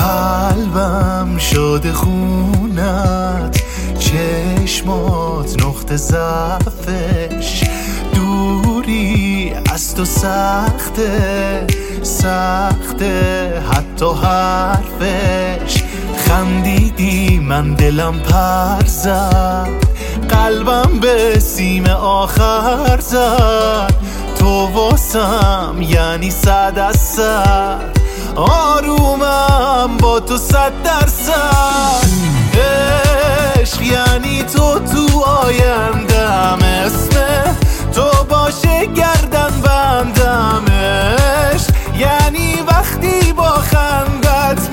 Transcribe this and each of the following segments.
قلبم شده خونت، چشمات نقطه ضعفش، دوری از تو سخته سخته حتی حرفش. خندیدی من دلم پر زد، قلبم به سیم آخر زد. تو واسم یعنی 100%، آرومم با تو 100%. عشق یعنی تو آیندم، اسم تو باشه گردن بندم. عشق یعنی وقتی با خندت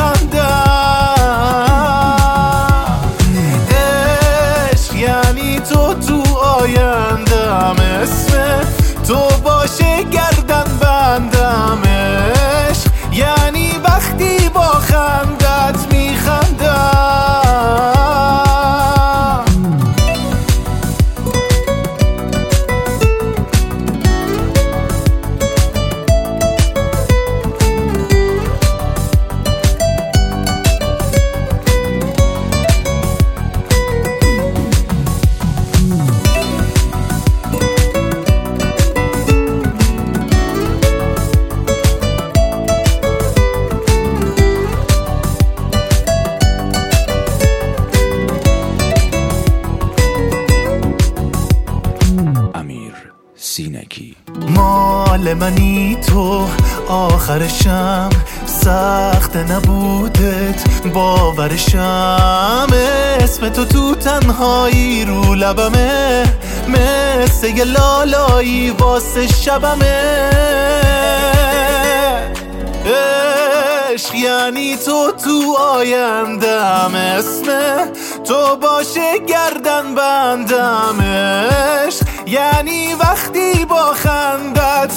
میخندم. عشق یعنی تو آیندم، اسم تو باشه گردن بندم. عشق یعنی وقتی با خندت میخندم. سینکی مال منی تو، آخرشم سخت نبودت باورشم. اسم تو تنهایی رو لبمه، مثل یه لالایی واسه شبمه. عشق یعنی تو آیندم، اسم تو باشه گردن بندم. عشق یعنی وقتی با خندت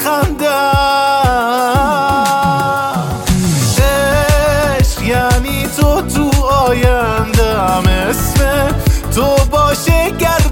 میخندم. عشق یعنی تو آیندم، اسم تو باشه گردن